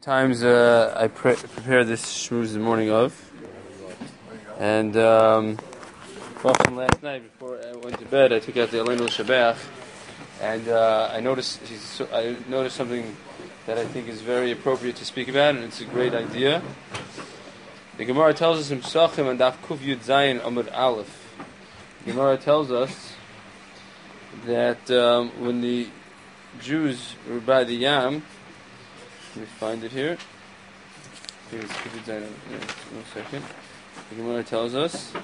Times I prepare this shmooze the morning of, and from last night before I went to bed, I took out the Aleinu Shabbat, and I noticed something that I think is very appropriate to speak about, and it's a great idea. The Gemara tells us in Pesachim and Daf Kuf Yud Zayin Amud Aleph. The Gemara tells us that when the Jews were by the Yam. Let me find it here. One second. The Gemara tells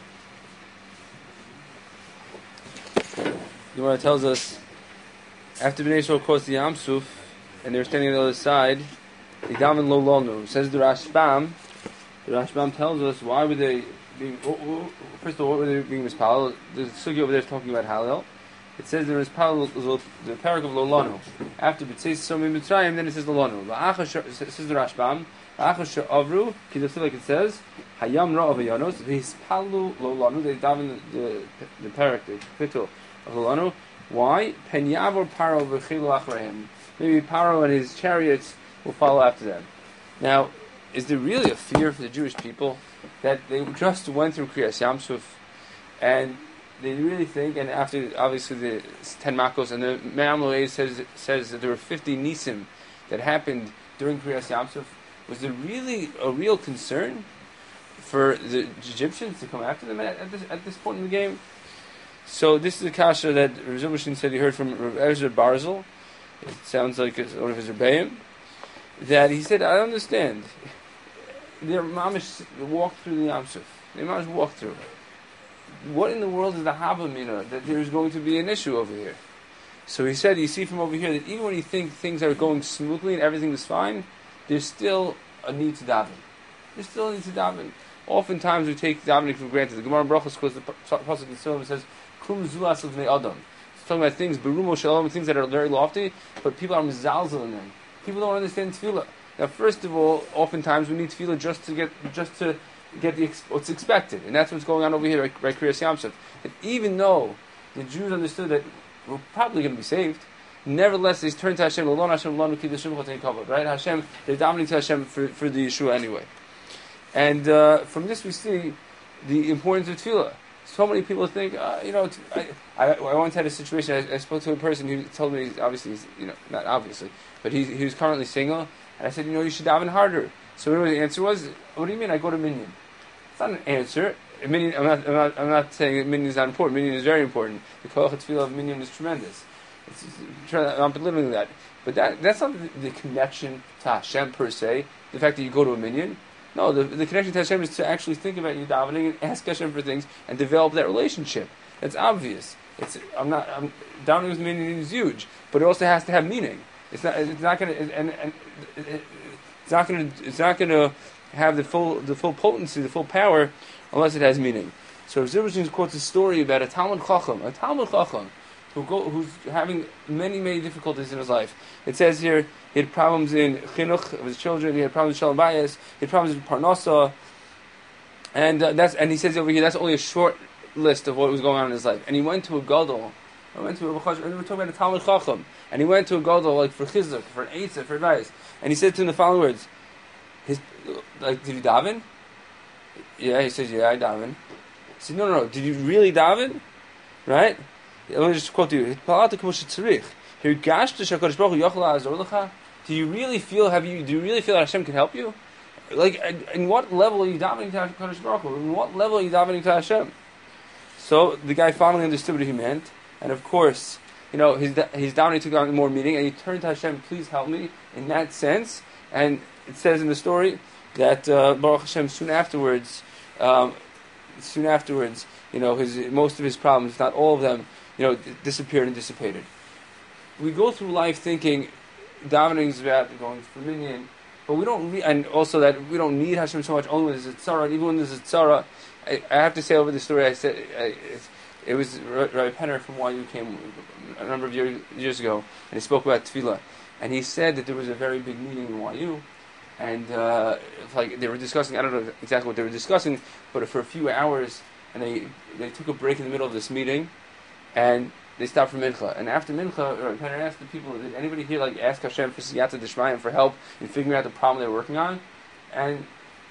us after Bnei Yisrael crossed the Yam Suf and they were standing on the other side, they daven lo lonu. Says the Rashbam. The Rashbam tells us why were they being. First of all, what were they being mispalel? The sugi over there is talking about Hallel. It says there is the parak of Lolanu. After it says so in Mitzrayim, then it says Lolanu. Says the Rashbam. Avru, like it says, Hayam Ra of Yanos, Vispalu Lolanu. They daven the parak, the kapitel of Lolanu. Why? Penyavor Paro v'chilu achrayim. Maybe Paro and his chariots will follow after them. Now, is there really a fear for the Jewish people that they just went through Kriyas Yamsuf and they really think, and after obviously the 10 Makos, and the Me'am says that there were 50 Nisim that happened during Kriyas Yamsuf, was there really a real concern for the Egyptians to come after them at this point in the game? So this is the kasha that Rav Zilberstein said he heard from Rav Ezra Barzel. It sounds like it's one of his Rebbeim. That he said, I understand. Their mamish walked through the Yamsuf. Their mamish walked through. What in the world is the Havamina that there's going to be an issue over here? So he said, you see from over here that even when you think things are going smoothly and everything is fine, there's still a need to daven. There's still a need to daven. Oftentimes we take davening for granted. The Gemara in Brachos quotes the pasuk in Shalom says, "Kum zulas of Adam." It's talking about things, berumo shalom, things that are very lofty, but people are mizalzel in them. People don't understand tefillah. Now, first of all, oftentimes we need tefillah just to get what's expected, and that's what's going on over here by Kriyas Yamsuf. That even though the Jews understood that we're probably going to be saved, nevertheless they turned to Hashem. Right? Hashem, they're dominating to Hashem for the Yeshua anyway. And from this we see the importance of tefillah. So many people think, I once had a situation. I spoke to a person who told me, obviously, not obviously, but he was currently single, and I said, you should daven harder. So the answer was, what do you mean? I go to Minyan. It's not an answer. Minyan, I'm not saying that Minyan is not important. Minyan is very important. The koach tefillah of Minyan is tremendous. I'm belittling that, but that's not the connection to Hashem per se. The fact that you go to a Minyan. No, the connection to Hashem is to actually think about you davening and ask Hashem for things and develop that relationship. That's obvious. Davening with Minyan is huge, but it also has to have meaning. It's not going to have the full potency, the full power, unless it has meaning. So Rav Zilberstein quotes a story about a Talmud Chacham who's having many, many difficulties in his life. It says here he had problems in chinuch of his children, he had problems with shalom bayis, he had problems with parnasa, and he says over here that's only a short list of what was going on in his life. And he went to a gadol. And we're talking about a Talmud Chacham, and he went to a gadol like for chizuk, for an eitzah, for advice, and he said to him the following words: did you daven? Yeah, he says, yeah, I daven. He said, no, did you really daven? Right? Let me just quote you. Do you really feel that Hashem can help you? Like, in what level are you davening to HaKadosh Baruch Hu? In what level are you davening to Hashem? So the guy finally understood what he meant, and of course, his davening took on more meaning, and he turned to Hashem, please help me, in that sense. And it says in the story that Baruch Hashem soon afterwards, most of his problems, if not all of them, disappeared and dissipated. We go through life thinking davening is about going for minyan, but we don't, and also that we don't need Hashem so much only when there's a tzara. And even when there's a tzara, I have to say over the story. I said it was Rabbi Penner from YU came a number of years ago, and he spoke about tefillah, and he said that there was a very big meeting in YU, and they were discussing. I don't know exactly what they were discussing, but for a few hours, and they took a break in the middle of this meeting. And they stop for mincha, and after mincha, or kind of ask the people, did anybody here like ask Hashem for siyata d'shmayim for help in figuring out the problem they're working on? And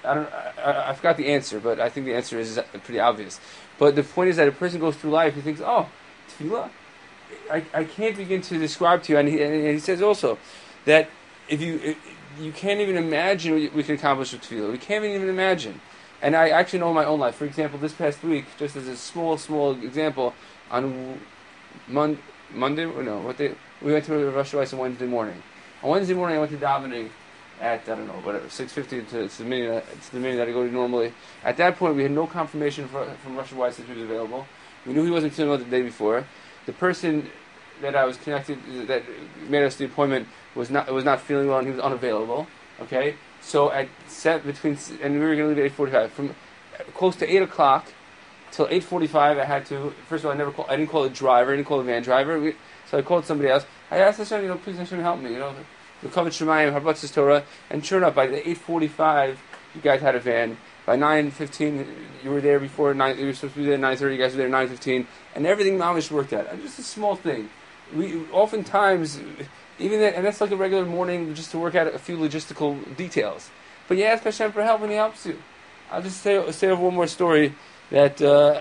I forgot the answer, but I think the answer is pretty obvious. But the point is that a person goes through life, he thinks, oh, tefillah, I can't begin to describe to you, and he says also that if you can't even imagine what we can accomplish with tefillah. We can't even imagine. And I actually know in my own life. For example, this past week, just as a small example, on Monday, or no, what day? We went to Rosh Hashanah on Wednesday morning. On Wednesday morning, I went to davening at 6:50 to the meeting that I go to normally. At that point, we had no confirmation from Rosh Hashanah that he was available. We knew he wasn't feeling well the day before. The person that I was connected, that made us the appointment, was not feeling well, and he was unavailable. Okay, so and we were going to leave at 8:45. From close to 8 o'clock till 8:45, I had to. First of all, I didn't call a driver, I didn't call a van driver. So I called somebody else. I asked Hashem, please Hashem help me. The Kavod Shemayim, Harbatzis Torah, and sure enough, by the 8:45, you guys had a van. By 9:15, you were there before 9. You were supposed to be there at 9:30. You guys were there at 9:15, and everything mamish worked out. And just a small thing. We oftentimes, even that, and that's like a regular morning, just to work out a few logistical details. But you ask Hashem for help, and He helps you. I'll just say over one more story that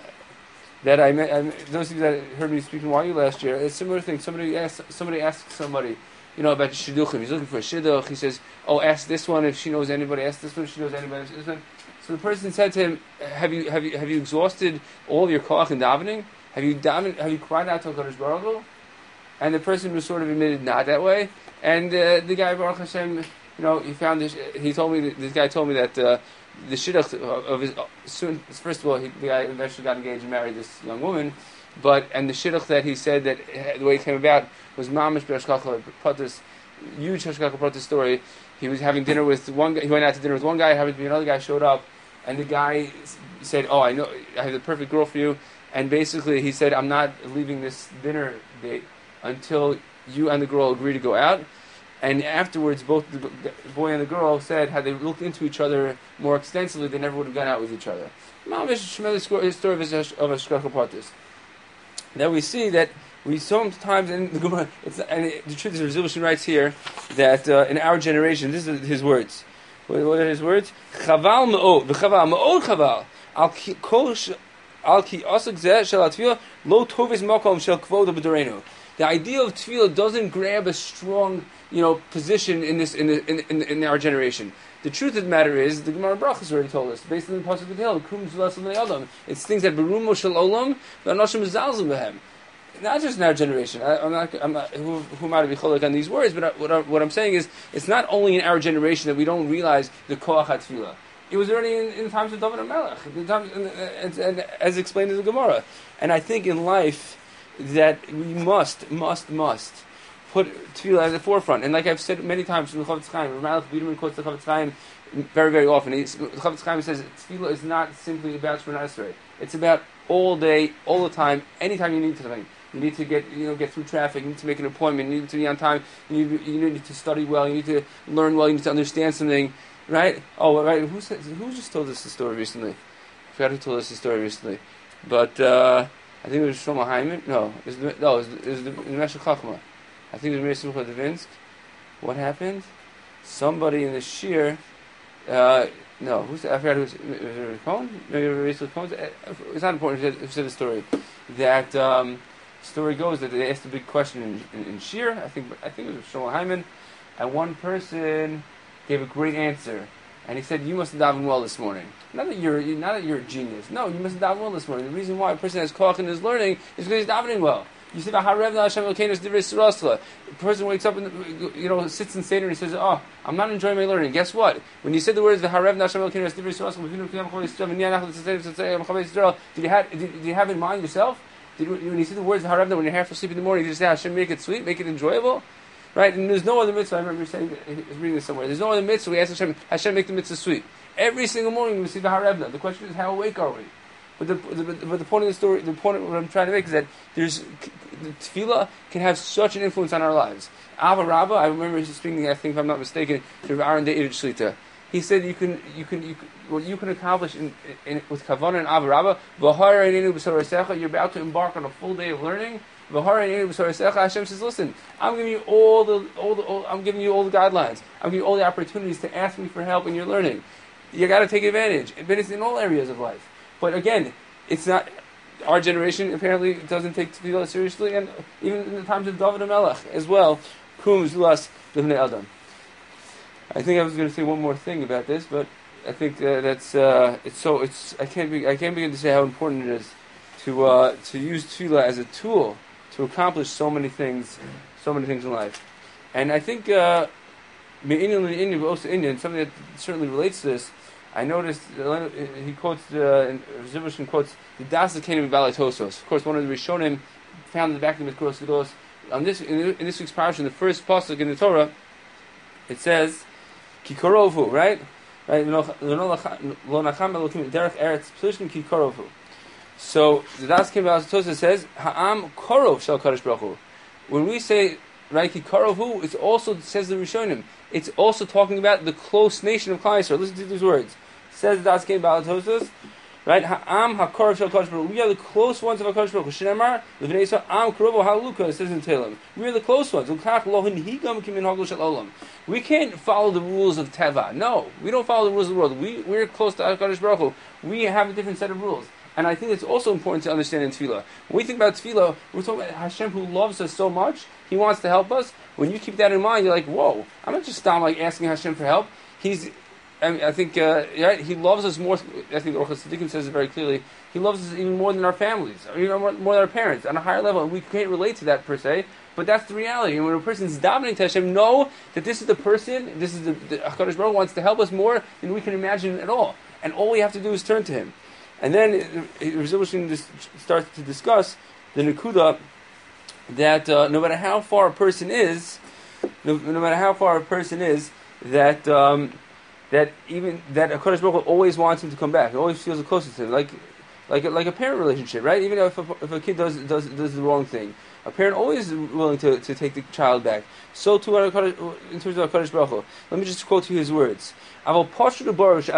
I met. Those of you that heard me speaking while you last year, a similar thing. Somebody asked somebody, about the shidduchim. He's looking for a shidduch. He says, "Oh, ask this one if she knows anybody. Ask this one if she knows anybody." So the person said to him, "Have you exhausted all of your koach in davening? Have you cried out to HaKadosh Baruch Hu?" And the person was sort of admitted not that way. And the guy, Baruch Hashem, he found this. This guy told me that the shidduch of his soon. First of all, the guy eventually got engaged and married this young woman. And the shidduch that he said that the way it came about was mamish b'hashgacha pratis, huge hashgacha pratis story. He was having dinner with one guy. He went out to dinner with one guy. Happened to be another guy showed up, and the guy said, "Oh, I know, I have the perfect girl for you." And basically, he said, "I'm not leaving this dinner date until you and the girl agree to go out." And afterwards, both the boy and the girl said, had they looked into each other more extensively, they never would have gone out with each other. Mamish tremendous story of hashgacha pratis. Now we see that we sometimes in the Gemara, the truth is, Rav Zilberstein writes here that in our generation, this is his words. What are his words? Chaval me'od, v'chaval me'od chaval. Al ki osek zeh shel atfila lo tovis makom shel kvoda b'dorenu. The idea of tefillah doesn't grab a strong, position in our generation. The truth of the matter is, the Gemara Brachos already told us, based on the pasuk of the Hill, it's things that berumo shel olam v'anoshim zalzim behem. Not just in our generation. I'm not. Who might be cholek on these words? But what I'm saying is, it's not only in our generation that we don't realize the koach hatefillah. It was already in the times of David HaMelech, and as explained in the Gemara. And I think in life that we must put tefillah at the forefront. And like I've said many times from the Chofetz Chaim, Rav Malach Biederman quotes the Chofetz Chaim very, very often. The Chofetz Chaim says tefillah is not simply about Shemona Esrei. It's about all day, all the time, anytime you need something. You need to get through traffic. You need to make an appointment. You need to be on time. You need to study well. You need to learn well. You need to understand something, right? Oh, right. Who just told us the story recently? I forgot who told us the story recently, but I think it was Shlomo Hyman. No, it was the Meshech Chachma. I think it was Meir Simcha Devinsk. What happened? Somebody in the shir. I forgot who was it. Cohen? Maybe Rachel Cohen. It's not important who said the story. That. Story goes that they asked a big question in Shir. I think it was Shlomo Hyman, and one person gave a great answer, and he said, "You must have davened well this morning. Not that you're a genius. No, you must have davened well this morning. The reason why a person has koach in his learning is because he's davening well. You say, the person wakes up and sits in Seder and he says, "Oh, I'm not enjoying my learning." Guess what? When you said the words did you have in mind yourself? When you see the words Harevna, when you're half asleep in the morning, you just say, "Hashem, make it sweet, make it enjoyable," right? And there's no other mitzvah. I remember saying, reading this somewhere. There's no other mitzvah. We ask Hashem, make the mitzvah sweet. Every single morning we see the Harevna. The question is, how awake are we? But the point of the story, the point of what I'm trying to make is that the tefillah can have such an influence on our lives. Ava Rabbah, I remember speaking, I think if I'm not mistaken, to Aaron David Shlita. He said what you can accomplish with Kavanah and Ava Rabbah, you're about to embark on a full day of learning. Hashem says, listen, I'm giving you I'm giving you all the guidelines. I'm giving you all the opportunities to ask me for help in your learning. You got to take advantage, but it's in all areas of life. But again, it's not. Our generation apparently doesn't take tefillah seriously, and even in the times of David HaMelech as well. Kum zulas b'nei Adam. I think I was going to say one more thing about this, but I think that's I can't begin to say how important it is to use tefillah as a tool to accomplish so many things in life. And I think me'inyan l'inyan v'osa inyan, something that certainly relates to this. I noticed he quotes Zivushin quotes the Das Kenim Balei Tosos. Of course, one of the Rishonim found in the back of the Mikros Gedolos. On this in this week's parasha, in the first pasuk in the Torah, it says Kikorovu, right? Right? So the Das Kenim Balei Tosos says Ha'am Korov Shel Kadosh Baruch Hu. When we say right Kikorovu, it also says the Rishonim. It's also talking about the close nation of Klal Yisrael. Listen to these words. Says Das Kenim Balei Tosos, right? Ha'am ha'korov shel Kadosh Baruch Hu. We are the close ones of HaKadosh Baruch Hu. Shneimar l'vnei Yisrael am korovo ha'luka. It says in Tehillim. We are the close ones. Ukach lo hinhigam kiminhagol shel olam. We can't follow the rules of Teva. No, we don't follow the rules of the world. We're close to HaKadosh Baruch Hu. We have a different set of rules. And I think it's also important to understand in Tefillah. When we think about Tefillah, we're talking about Hashem who loves us so much. He wants to help us. When you keep that in mind, you're like, whoa, I'm not just asking Hashem for help. I think he loves us more. I think Orchos Tzaddikim says it very clearly. He loves us even more than our families, or even more than our parents, on a higher level. And we can't relate to that per se, but that's the reality. And when a person's davening to Hashem, know that this is the person, this is the HaKadosh Baruch Hu wants to help us more than we can imagine at all. And all we have to do is turn to Him. And then Rizal starts to discuss the Nakuda that no matter how far a person is, that even that HaKadosh Baruch Hu always wants him to come back. He always feels the closest to him, like a parent relationship, right? Even if a kid does the wrong thing, a parent always is willing to take the child back. So too in terms of HaKadosh Baruch Hu. Let me just quote you his words. Somebody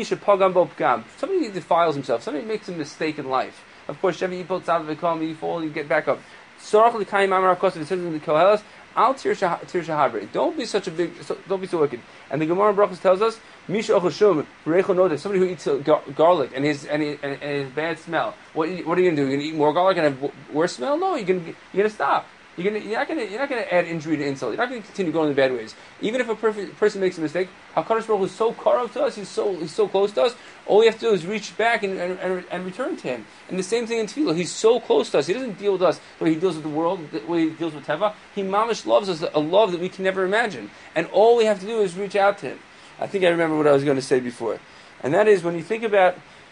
defiles himself. Somebody makes a mistake in life. Of course, you fall, you get back up. It says in the Koheles, don't be so wicked. And the Gemara Brachos tells us, somebody who eats garlic and his bad smell. What are you going to do? You're going to eat more garlic and have worse smell? No, you're going to stop. You're not going to add injury to insult. You're not going to continue going in the bad ways. Even if a person makes a mistake, HaKadosh Baruch Hu is so karov to us, he's so close to us. All we have to do is reach back and return to Him. And the same thing in Tefillah. He's so close to us. He doesn't deal with us the way He deals with the world, the way He deals with Teva. He mamish loves us, a love that we can never imagine. And all we have to do is reach out to Him. I think I remember what I was going to say before, and that is when you think about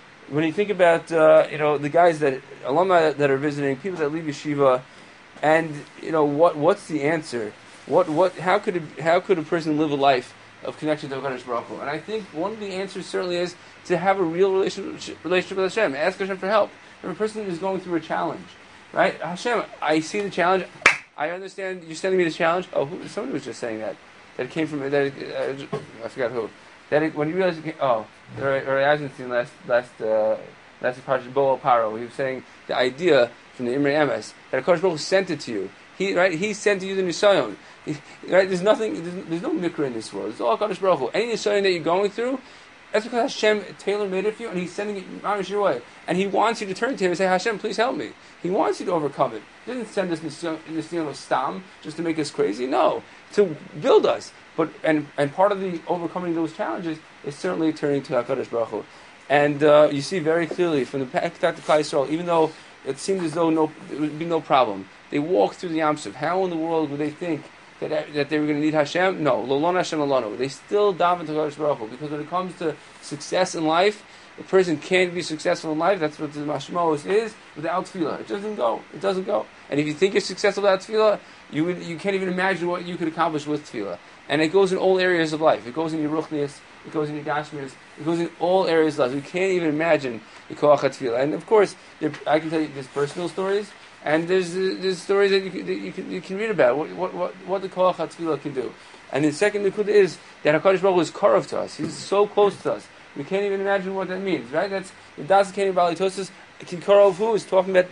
the guys that alumni that are visiting, people that leave yeshiva. And what's the answer? How could a person live a life of connection to HaKadosh Baruch Hu? And I think one of the answers certainly is to have a real relationship with Hashem. Ask Hashem for help. If a person is going through a challenge, right? Hashem, I see the challenge. I understand you're sending me the challenge. Oh, somebody was just saying that. That came from I forgot who. When you realize, Eisenstein last part of Bo Paro, he was saying the idea from the Imrei Emes that HaKadosh Baruch Hu sent it to you. He sent to you the Nisayon. Right? There's no mikra in this world. It's all HaKadosh Baruch Hu. Any Nisayon that you're going through, that's because Hashem tailor-made it for you, and He's sending it your way. And He wants you to turn to Him and say, Hashem, please help me. He wants you to overcome it. He doesn't send us Nisayon of Stam just to make us crazy. No, to build us. But and part of the overcoming those challenges is certainly turning to HaKadosh Baruch Hu. And you see very clearly from the Parak to Klal Yisrael, even though it seemed as though it would be no problem, they walked through the Yam Suf. How in the world would they think that they were going to need Hashem? No, Lolon Hashem Alonu. They still daven to HaKadosh Baruch Hu, because when it comes to success in life, a person can't be successful in life. That's what the Mashmos is without Tefillah. It doesn't go. And if you think you're successful without Tefillah, you can't even imagine what you could accomplish with Tefillah. And it goes in all areas of life. It goes in your Ruchnius, it goes in your Gashmias, it goes in all areas of life. We can't even imagine the Koach HaTefillah. And of course, I can tell you there's personal stories, and there's stories that you can read about, what the Koach HaTefillah can do. And the second Nikud is that HaKadosh Baruch Hu is Karov to us. He's so close to us. We can't even imagine what that means, right? That's the Das Kenim Balei Tosos. Karov Hu is talking about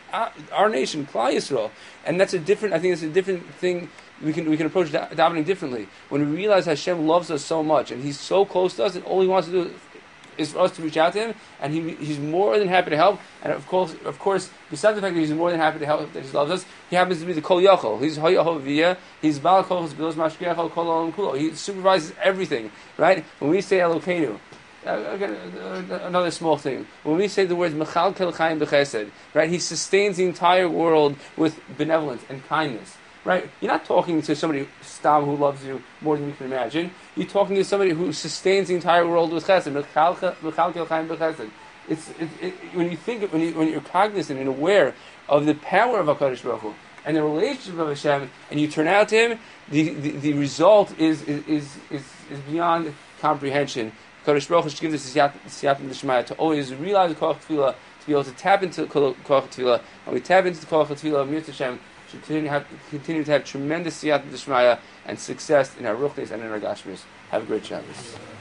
our nation, Klal Yisrael, and that's a different. I think it's a different thing. We can approach davening differently when we realize Hashem loves us so much and He's so close to us, and all He wants to do is for us to reach out to Him, and He's more than happy to help. And of course, besides the fact that He's more than happy to help, that He loves us, He happens to be the Kol Yachol. He's Hoyahov. He's Baal Kol Chesed Mashgiach Kol Olam Kulo. He supervises everything. Right? When we say Elokeinu. Again, another small thing. When we say the words Mechal Kel Chaim B'Chesed, right? He sustains the entire world with benevolence and kindness. Right? You're not talking to somebody who loves you more than you can imagine. You're talking to somebody who sustains the entire world with chesed. When you're cognizant and aware of the power of HaKadosh Baruch Hu and the relationship of Hashem, and you turn out to Him, the result is beyond comprehension. HaKadosh Baruch Hu should give us siyat l'shmaya to always realize the koach tefillah, to be able to tap into the koach tefillah, and we tap into the koach tefillah of Mitzvah Hashem. Should continue to have tremendous siyat d'shmaya and success in our ruchnis and in our gashmis. Have a great Shabbos.